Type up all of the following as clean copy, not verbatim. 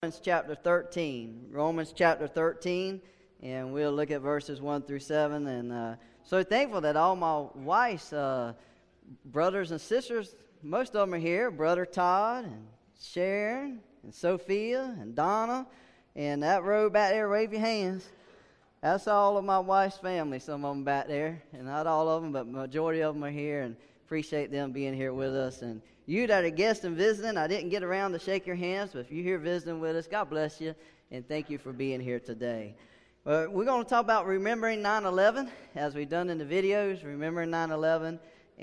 Romans chapter 13. Romans chapter 13, and we'll look at verses 1 through 7. And so thankful that all my wife's brothers and sisters, most of them are here. Brother Todd and Sharon and Sophia and Donna. And that row back there, wave your hands. That's all of my wife's family, some of them back there. And not all of them, but majority of them are here, and appreciate them being here with us. And you that are guests and visiting, I didn't get around to shake your hands, but if you're here visiting with us, God bless you, and thank you for being here today. We're going to talk about remembering 9/11, as we've done in the videos, remembering 9/11,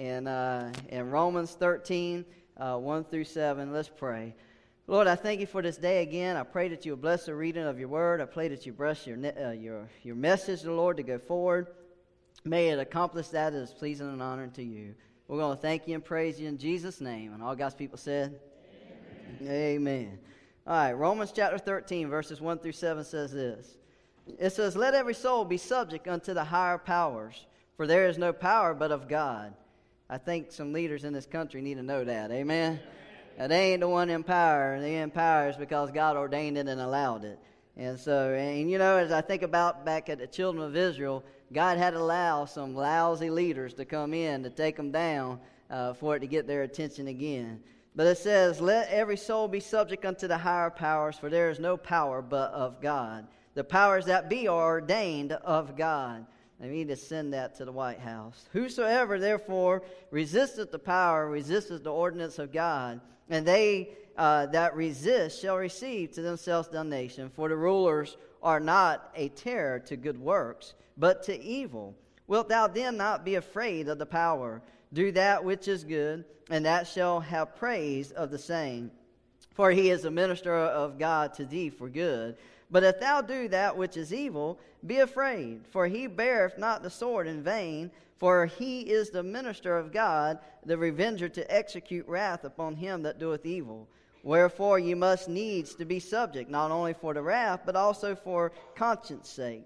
and Romans 13, 1 through 7. Let's pray. Lord, I thank you for this day again. I pray that you will bless the reading of your word. I pray that you bless your message, Lord, to go forward. May it accomplish that as pleasing and honoring to you. We're going to thank you and praise you in Jesus' name. And all God's people said, Amen. Amen. All right, Romans chapter 13, verses 1 through 7 says this. It says, "Let every soul be subject unto the higher powers, for there is no power but of God." I think some leaders in this country need to know that. Amen? Now, they ain't the one in power. They in power is because God ordained it and allowed it. And so, and you know, as I think about back at the children of Israel, God had to allow some lousy leaders to come in to take them down for it to get their attention again. But it says, "Let every soul be subject unto the higher powers, for there is no power but of God. The powers that be are ordained of God." They need to send that to the White House. "Whosoever therefore resisteth the power resisteth the ordinance of God, and they that resist shall receive to themselves damnation. For the rulers are not a terror to good works, but to evil. Wilt thou then not be afraid of the power? Do that which is good, and that shall have praise of the same. For he is a minister of God to thee for good. But if thou do that which is evil, be afraid, for he beareth not the sword in vain, for he is the minister of God, the revenger to execute wrath upon him that doeth evil. Wherefore ye must needs to be subject, not only for the wrath, but also for conscience sake.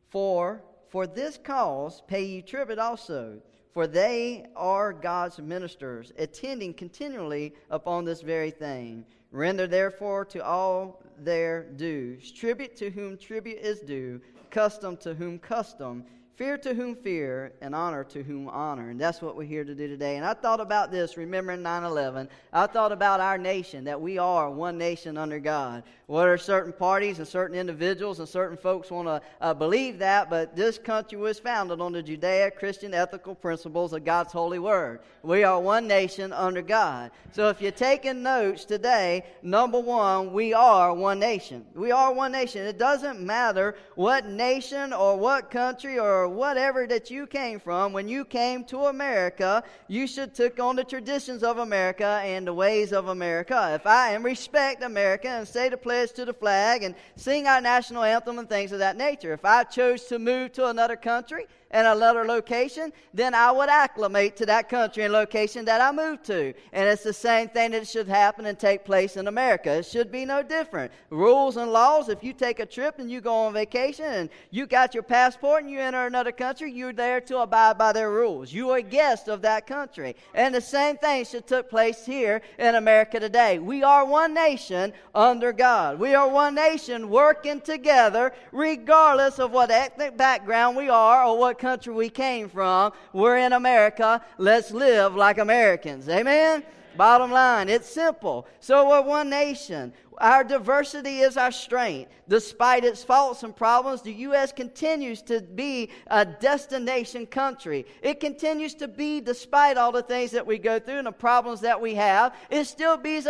For this cause pay ye tribute also, for they are God's ministers, attending continually upon this very thing. Render therefore to all their dues, tribute to whom tribute is due, custom to whom custom, fear to whom fear, and honor to whom honor." And that's what we're here to do today. And I thought about this, remembering 9/11. I thought about our nation, that we are one nation under God. Whether certain parties and certain individuals and certain folks want to believe that, but this country was founded on the Judeo-Christian ethical principles of God's holy word. We are one nation under God. So if you're taking notes today, number one, we are one nation. We are one nation. It doesn't matter what nation or what country or whatever that you came from. When you came to America, you should take on the traditions of America and the ways of America. If I respect America and say the pledge to the flag and sing our national anthem and things of that nature. If I chose to move to another country and another location, then I would acclimate to that country and location that I moved to. And it's the same thing that should happen and take place in America. It should be no different. Rules and laws, if you take a trip and you go on vacation and you got your passport and you enter another country, you're there to abide by their rules. You are a guest of that country. And the same thing should take place here in America today. We are one nation under God. We are one nation working together regardless of what ethnic background we are or what country we came from. We're in America. Let's live like Americans. Amen? Bottom line, it's simple. So we're one nation. Our diversity is our strength. Despite its faults and problems, the U.S. continues to be a destination country. It continues to be, despite all the things that we go through and the problems that we have, it still is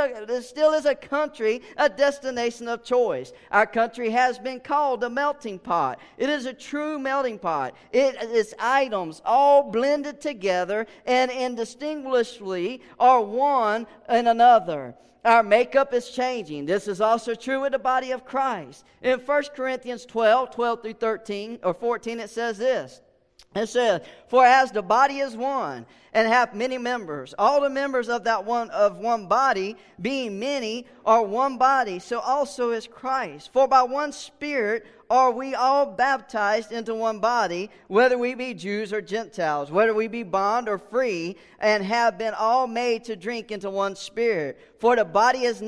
a country, a destination of choice. Our country has been called a melting pot. It is a true melting pot. Its items all blended together and indistinguishably are one in another. Our makeup is changing. This is also true with the body of Christ. In 1 Corinthians 12 through 13 or 14, it says this. It says, "For as the body is one, and hath many members, all the members of one body, being many, are one body, so also is Christ. For by one Spirit are we all baptized into one body, whether we be Jews or Gentiles, whether we be bond or free, and have been all made to drink into one Spirit. For the body is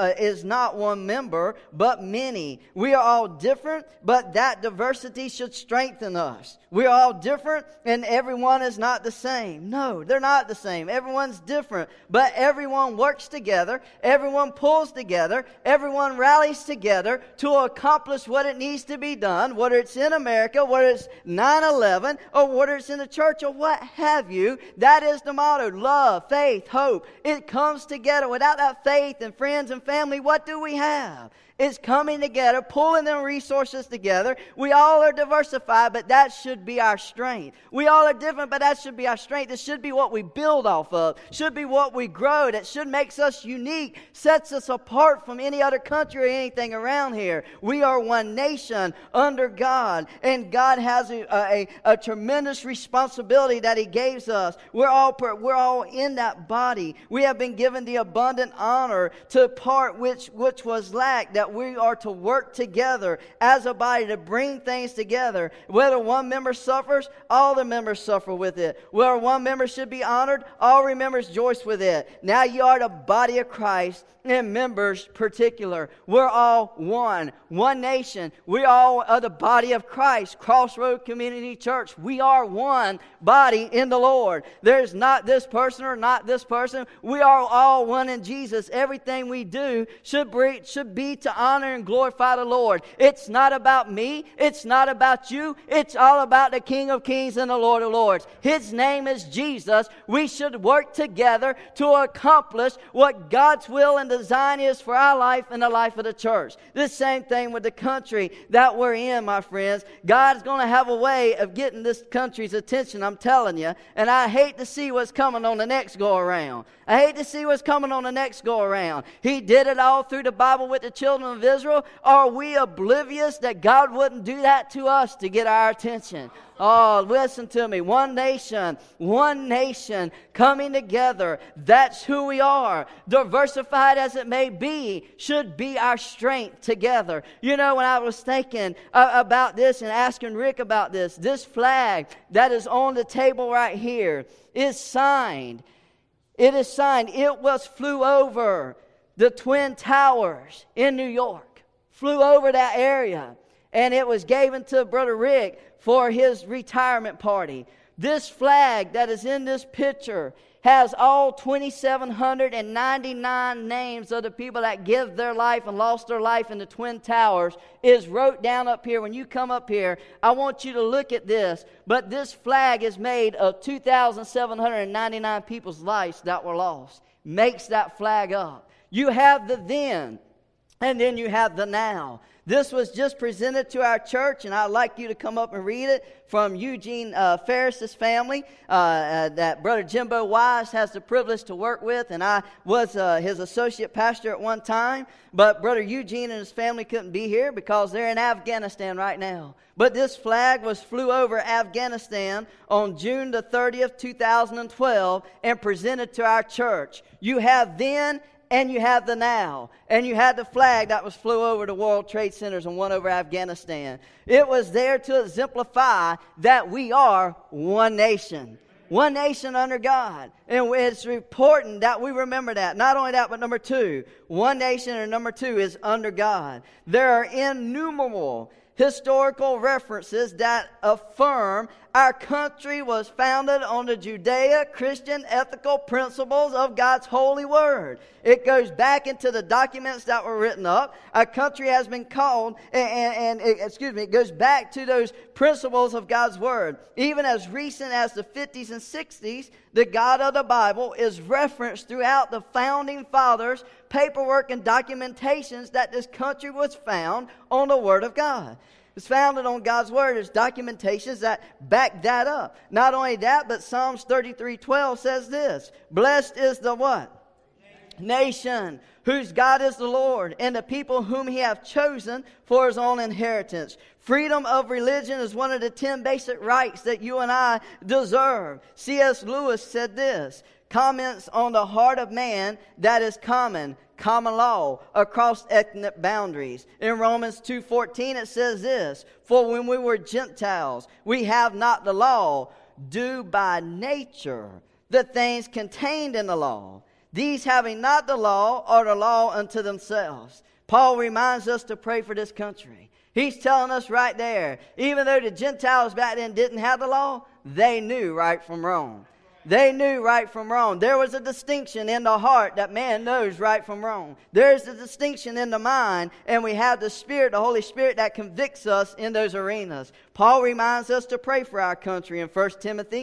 not one member, but many. We are all different, but that diversity should strengthen us. We are all different, and everyone is not the same. No, they're not the same. Everyone's different, but everyone works together. Everyone pulls together. Everyone rallies together to accomplish what it needs to be done, whether it's in America, whether it's 9/11, or whether it's in the church or what have you. That is the motto: love, faith, hope. It comes together. Without that faith and friends and family, what do we have? It's coming together, pulling them resources together. We all are diversified, but that should be our strength. We all are different, but that should be our strength. It should be what we build off of. Should be what we grow. That should make us unique, sets us apart from any other country or anything around here. We are one nation under God, and God has a tremendous responsibility that He gives us. We're all in that body. We have been given the abundant honor to part which was lacked, that we are to work together as a body to bring things together. Whether one member suffers, all the members suffer with it. Whether one member should be honored, all members rejoice with it. Now you are the body of Christ, and members particular. We're all one nation. We all are the body of Christ. Crossroad Community Church. We are one body in the Lord. There's not this person or not this person. We are all one in Jesus. Everything we do should be to honor and glorify the Lord. It's not about me. It's not about you. It's all about the King of Kings and the Lord of Lords. His name is Jesus. We should work together to accomplish what God's will and design is for our life and the life of the church. The same thing with the country that we're in, my friends. God's going to have a way of getting this country's attention, I'm telling you. And I hate to see what's coming on the next go around. I hate to see what's coming on the next go around. He did it all through the Bible with the children of Israel. Are we oblivious that God wouldn't do that to us to get our attention? Oh, listen to me. One nation coming together. That's who we are. Diversified as it may be, should be our strength together. You know, when I was thinking about this and asking Rick about this flag that is on the table right here is signed. It is signed. It flew over the Twin Towers in New York. Flew over that area. And it was given to Brother Rick for his retirement party. This flag that is in this picture has all 2,799 names of the people that give their life and lost their life in the Twin Towers is wrote down up here. When you come up here, I want you to look at this. But this flag is made of 2,799 people's lives that were lost. Makes that flag up. You have the then, and then you have the now. This was just presented to our church, and I'd like you to come up and read it from Eugene Ferris's family that Brother Jimbo Wise has the privilege to work with, and I was his associate pastor at one time. But Brother Eugene and his family couldn't be here because they're in Afghanistan right now. But this flag flew over Afghanistan on June the 30th, 2012, and presented to our church. You have then and you have the now. And you had the flag that flew over the World Trade Centers and one over Afghanistan. It was there to exemplify that we are one nation. One nation under God. And it's important that we remember that. Not only that, but number two. One nation, and number two is under God. There are innumerable historical references that affirm our country was founded on the Judeo-Christian ethical principles of God's holy word. It goes back into the documents that were written up. Our country has been called, it goes back to those principles of God's word. Even as recent as the 50s and 60s, the God of the Bible is referenced throughout the founding fathers' paperwork and documentations that this country was found on the word of God. It's founded on God's word. There's documentations that back that up. Not only that, but Psalms 33:12 says this: blessed is the what? Nation whose God is the Lord, and the people whom He hath chosen for His own inheritance. Freedom of religion is one of the 10 basic rights that you and I deserve. C.S. Lewis said this: comments on the heart of man that is common. common law across ethnic boundaries. In Romans 2:14 it says this, "For when we were Gentiles, we have not the law, do by nature the things contained in the law. These having not the law are the law unto themselves." Paul reminds us to pray for this country. He's telling us right there, even though the Gentiles back then didn't have the law, they knew right from wrong. They knew right from wrong. There was a distinction in the heart that man knows right from wrong. There's a distinction in the mind, and we have the Spirit, the Holy Spirit, that convicts us in those arenas. Paul reminds us to pray for our country in 1 Timothy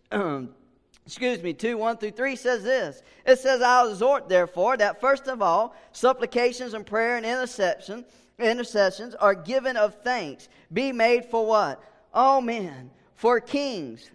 2:1-3 says this. It says, "I exhort, therefore, that first of all, supplications and prayer and intercessions are given of thanks. Be made for what? All men, for kings,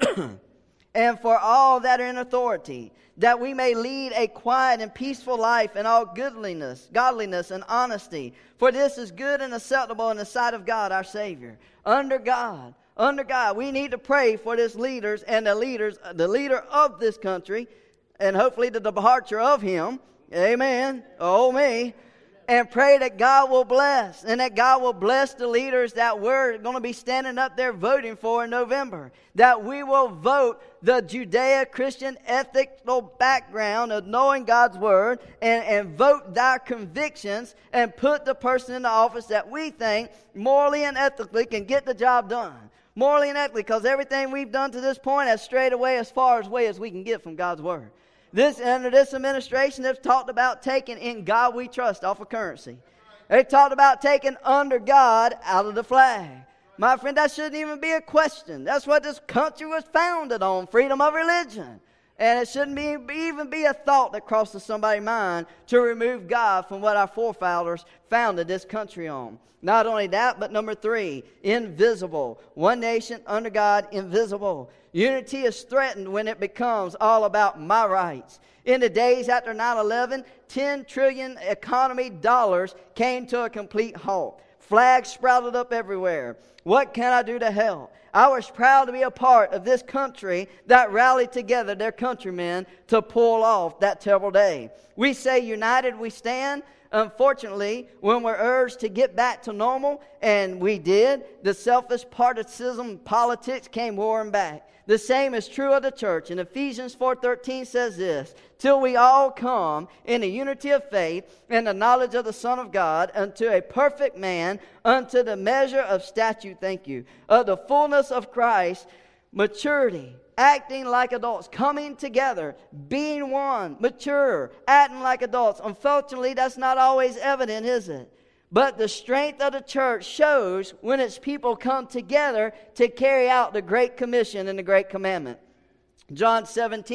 and for all that are in authority, that we may lead a quiet and peaceful life in all godliness and honesty. For this is good and acceptable in the sight of God our Savior." Under God, we need to pray for this leaders and the leader of this country, and hopefully the departure of him. Amen. Oh me. And pray that God will bless, and that God will bless the leaders that we're going to be standing up there voting for in November. That we will vote the Judeo-Christian ethical background of knowing God's Word, and vote their convictions, and put the person in the office that we think morally and ethically can get the job done. Morally and ethically, because everything we've done to this point has strayed away as far as we can get from God's Word. Under this administration, they've talked about taking "In God We Trust" off of currency. They talked about taking "Under God" out of the flag. My friend, that shouldn't even be a question. That's what this country was founded on, freedom of religion. And it shouldn't even be a thought that crosses somebody's mind to remove God from what our forefathers founded this country on. Not only that, but number 3, invisible. One nation under God, invisible. Unity is threatened when it becomes all about my rights. In the days after 9/11, 10 trillion economy dollars came to a complete halt. Flags sprouted up everywhere. What can I do to help? I was proud to be a part of this country that rallied together their countrymen to pull off that terrible day. We say united we stand. Unfortunately, when we're urged to get back to normal, and we did, the selfish partisan politics came roaring back. The same is true of the church. And Ephesians 4:13 says this, "Till we all come in the unity of faith and the knowledge of the Son of God, unto a perfect man, unto the measure of stature," of the fullness of Christ, maturity, acting like adults, coming together, being one, mature, acting like adults. Unfortunately, that's not always evident, is it? But the strength of the church shows when its people come together to carry out the Great Commission and the Great Commandment. John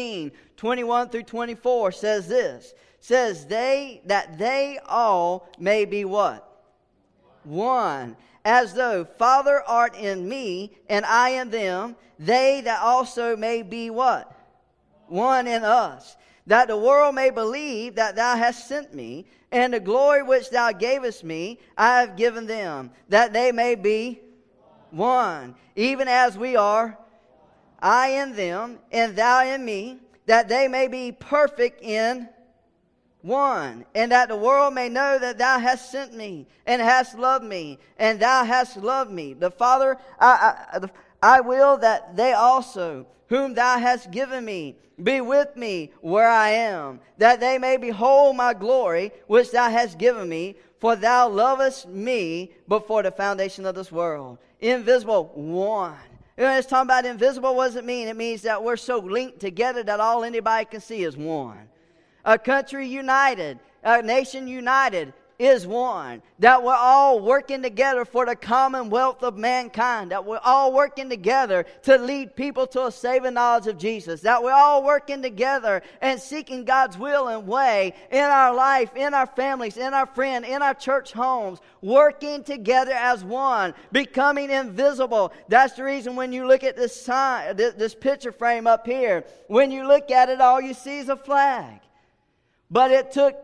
17:21-24 says this, says that they all may be what? One. As though Father art in me and I in them, they that also may be what? One in us. That the world may believe that thou hast sent me, and the glory which thou gavest me, I have given them, that they may be one, even as we are, I in them, and thou in me, that they may be perfect in one, and that the world may know that thou hast sent me, and hast loved me, and thou hast loved me. The Father, I will that they also, whom thou hast given me, be with me where I am, that they may behold my glory, which thou hast given me, for thou lovest me before the foundation of this world. Invisible, one. You know, it's talking about invisible. What does it mean? It means that we're so linked together that all anybody can see is one. A country united, a nation united is one. That we're all working together for the commonwealth of mankind. That we're all working together to lead people to a saving knowledge of Jesus. That we're all working together and seeking God's will and way in our life, in our families, in our friends, in our church homes. Working together as one. Becoming invisible. That's the reason when you look at this sign, this picture frame up here, when you look at it, all you see is a flag. But it took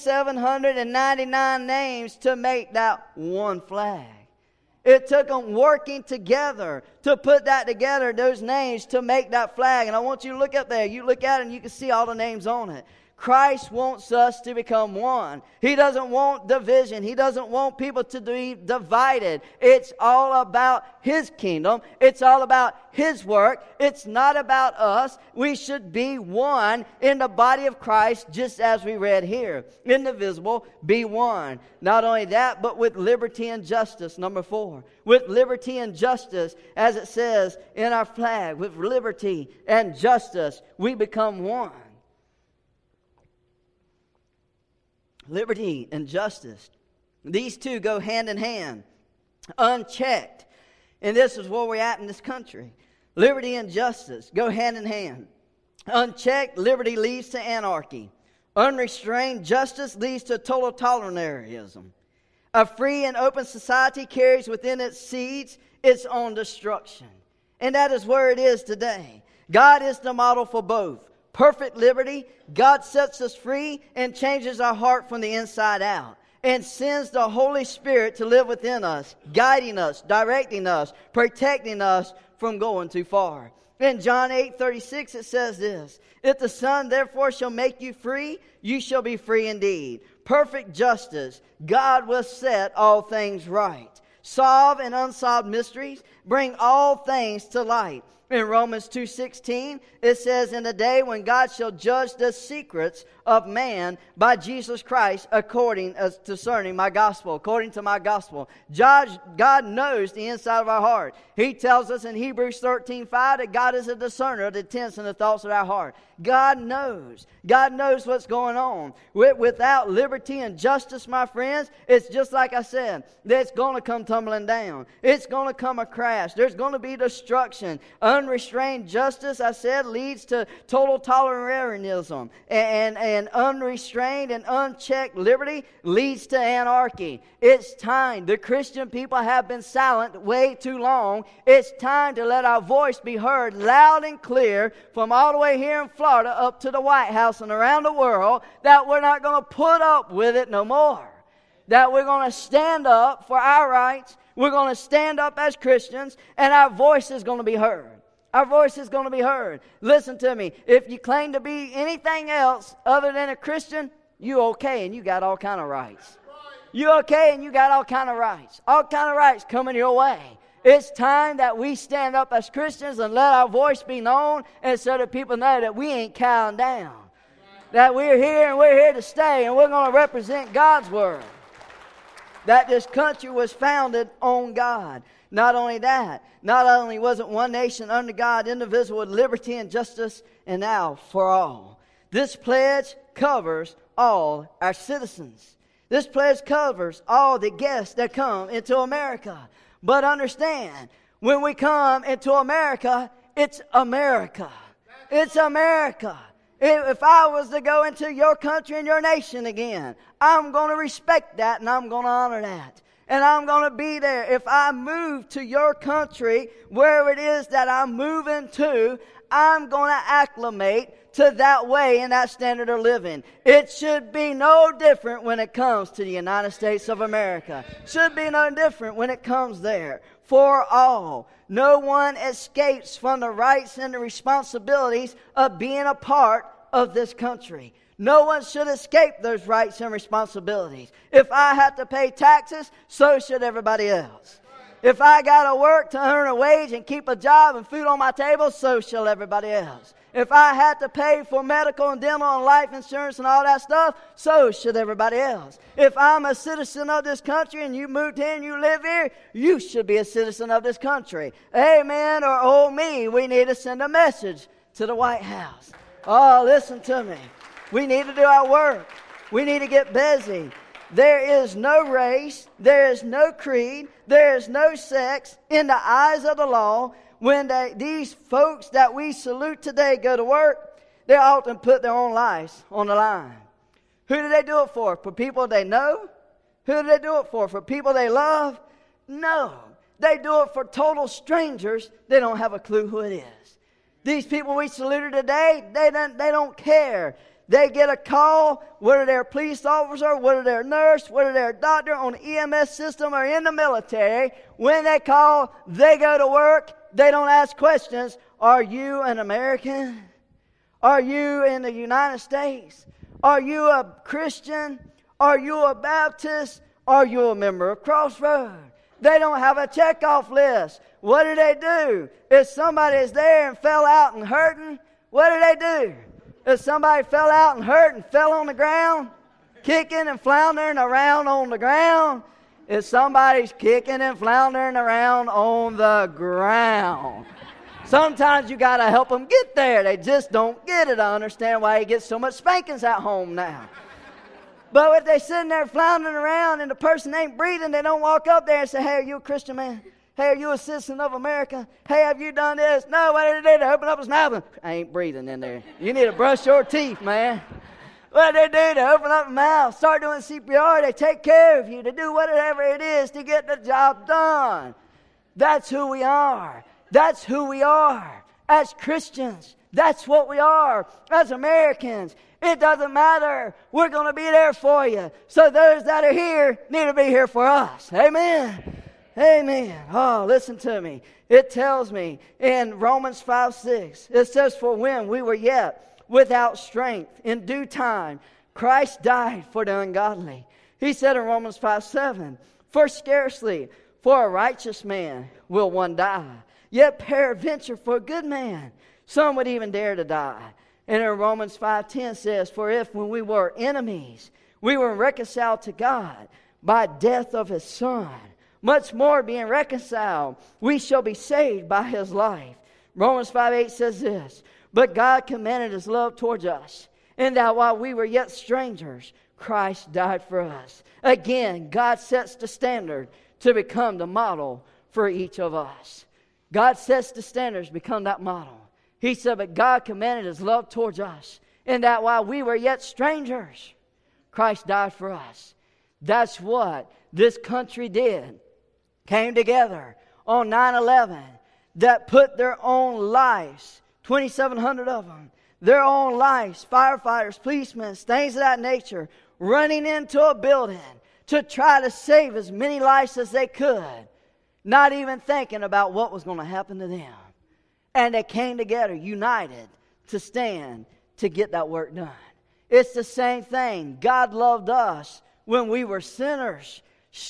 2,799 names to make that one flag. It took them working together to put that together, those names, to make that flag. And I want you to look up there. You look at it and you can see all the names on it. Christ wants us to become one. He doesn't want division. He doesn't want people to be divided. It's all about His kingdom. It's all about His work. It's not about us. We should be one in the body of Christ, just as we read here. Indivisible, be one. Not only that, but with liberty and justice. Number 4. With liberty and justice, as it says in our flag, with liberty and justice, we become one. Liberty and justice. These two go hand in hand, unchecked. And this is where we're at in this country. Liberty and justice go hand in hand. Unchecked, liberty leads to anarchy. Unrestrained justice leads to total totalitarianism. A free and open society carries within its seeds its own destruction. And that is where it is today. God is the model for both. Perfect liberty, God sets us free and changes our heart from the inside out, and sends the Holy Spirit to live within us, guiding us, directing us, protecting us from going too far. In John 8:36 it says this, if the Son therefore shall make you free, you shall be free indeed. Perfect justice, God will set all things right. Solve and unsolved mysteries, bring all things to light. In Romans 2:16, it says, in the day when God shall judge the secrets of man by Jesus Christ according to my gospel. God knows the inside of our heart. He tells us in Hebrews 13:5 that God is a discerner of the intents and the thoughts of our heart. God knows. God knows what's going on. Without liberty and justice, my friends, it's just like I said, it's going to come tumbling down. It's going to come a crash. There's going to be destruction. Unrestrained justice, I said, leads to total totalitarianism. And unrestrained and unchecked liberty leads to anarchy. It's time. The Christian people have been silent way too long. It's time to let our voice be heard loud and clear from all the way here in Florida up to the White House and around the world, that we're not going to put up with it no more. That we're going to stand up for our rights. We're going to stand up as Christians, and our voice is going to be heard. Our voice is going to be heard. Listen to me. If you claim to be anything else other than a Christian, you okay and you got all kind of rights. You okay and you got all kind of rights. All kind of rights coming your way. It's time that we stand up as Christians and let our voice be known, and so that people know that we ain't cowing down. That we're here and we're here to stay, and we're going to represent God's word. That this country was founded on God. Not only that, not only was it one nation under God, indivisible with liberty and justice, and now for all. This pledge covers all our citizens. This pledge covers all the guests that come into America. But understand, when we come into America, it's America. It's America. If I was to go into your country and your nation again, I'm going to respect that and I'm going to honor that. And I'm going to be there. If I move to your country, wherever it is that I'm moving to, I'm going to acclimate to that way and that standard of living. It should be no different when it comes to the United States of America. Should be no different when it comes there. For all. No one escapes from the rights and the responsibilities of being a part of this country. No one should escape those rights and responsibilities. If I have to pay taxes, so should everybody else. If I got to work to earn a wage and keep a job and food on my table, so shall everybody else. If I had to pay for medical and dental and life insurance and all that stuff, so should everybody else. If I'm a citizen of this country and you moved here and you live here, you should be a citizen of this country. Amen or oh me, we need to send a message to the White House. Oh, listen to me. We need to do our work. We need to get busy. There is no race, there is no creed, there is no sex in the eyes of the law. When these folks that we salute today go to work, they often put their own lives on the line. Who do they do it for? For people they know? Who do they do it for? For people they love? No. They do it for total strangers. They don't have a clue who it is. These people we saluted today, they don't care. They get a call, whether they're a police officer, whether they're a nurse, whether they're a doctor on the EMS system or in the military. When they call, they go to work. They don't ask questions. Are you an American? Are you in the United States? Are you a Christian? Are you a Baptist? Are you a member of Crossroad? They don't have a checkoff list. What do? If somebody is there and fell out and hurting, what do? If somebody fell out and hurt and fell on the ground, kicking and floundering around on the ground, if somebody's kicking and floundering around on the ground, sometimes you got to help them get there. They just don't get it. I understand why he gets so much spankings at home now. But if they're sitting there floundering around and the person ain't breathing, they don't walk up there and say, hey, are you a Christian man? Hey, are you a citizen of America? Hey, have you done this? No, what did they do? They open up his mouth. I ain't breathing in there. You need to brush your teeth, man. What do? They open up the mouth, start doing CPR. They take care of you. They do whatever it is to get the job done. That's who we are. That's who we are as Christians. That's what we are as Americans. It doesn't matter. We're going to be there for you. So those that are here need to be here for us. Amen. Amen. Oh, listen to me. It tells me in Romans 5:6, it says, for when we were yet without strength, in due time, Christ died for the ungodly. He said in Romans 5:7, for scarcely for a righteous man will one die, yet peradventure for a good man some would even dare to die. And in Romans 5:10 says, for if when we were enemies, we were reconciled to God by death of his Son, much more being reconciled, we shall be saved by his life. Romans 5:8 says this, but God commended his love towards us, in that while we were yet strangers, Christ died for us. Again, God sets the standard to become the model for each of us. God sets the standards to become that model. He said, but God commended his love towards us, in that while we were yet strangers, Christ died for us. That's what this country did. Came together on 9/11 that put their own lives, 2,700 of them, their own lives, firefighters, policemen, things of that nature, running into a building to try to save as many lives as they could, not even thinking about what was going to happen to them. And they came together, united, to stand to get that work done. It's the same thing. God loved us when we were sinners,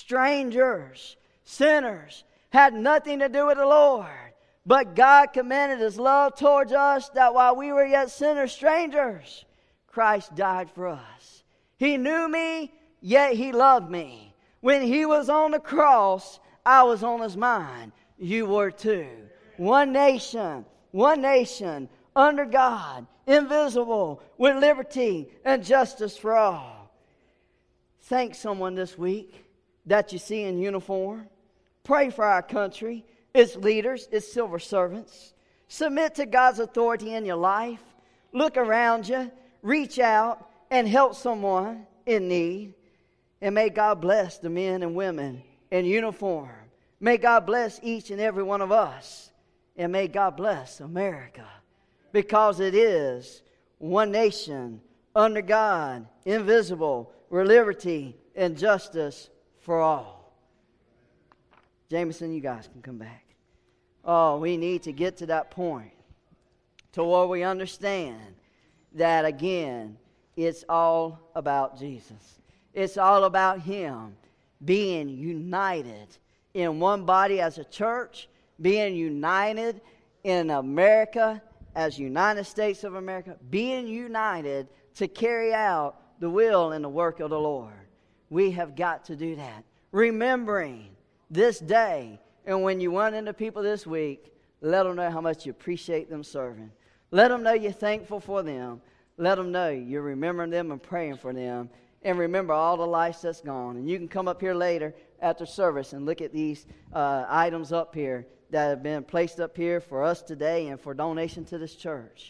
strangers, sinners, had nothing to do with the Lord. But God commended his love towards us, that while we were yet sinners, strangers, Christ died for us. He knew me, yet he loved me. When he was on the cross, I was on his mind. You were too. One nation, under God, invisible, with liberty and justice for all. Thank someone this week that you see in uniform. Pray for our country, its leaders, its civil servants. Submit to God's authority in your life. Look around you, reach out, and help someone in need. And may God bless the men and women in uniform. May God bless each and every one of us. And may God bless America. Because it is one nation, under God, invisible, with liberty and justice for all. Jameson, you guys can come back. Oh, we need to get to that point to where we understand that, again, it's all about Jesus. It's all about Him being united in one body as a church, being united in America as United States of America, being united to carry out the will and the work of the Lord. We have got to do that. Remembering this day, and when you run into people this week, let them know how much you appreciate them serving. Let them know you're thankful for them. Let them know you're remembering them and praying for them. And remember all the lives that's gone. And you can come up here later after service and look at these items up here that have been placed up here for us today and for donation to this church.